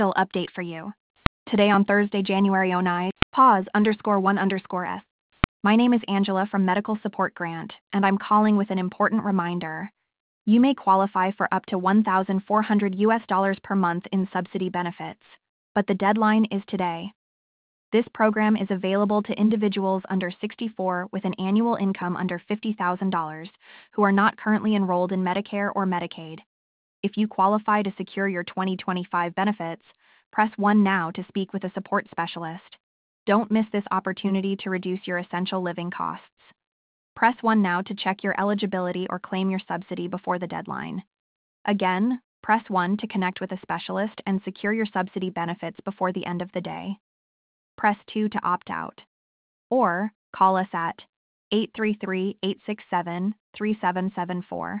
update for you. Today on Thursday, January 9, pause_1_s. My name is Angela from Medical Support Grant, and I'm calling with an important reminder. You may qualify for up to $1,400 per month in subsidy benefits, but the deadline is today. This program is available to individuals under 64 with an annual income under $50,000 who are not currently enrolled in Medicare or Medicaid. If you qualify to secure your 2025 benefits, press 1 now to speak with a support specialist. Don't miss this opportunity to reduce your essential living costs. Press 1 now to check your eligibility or claim your subsidy before the deadline. Again, press 1 to connect with a specialist and secure your subsidy benefits before the end of the day. Press 2 to opt out. Or call us at 833-867-3774.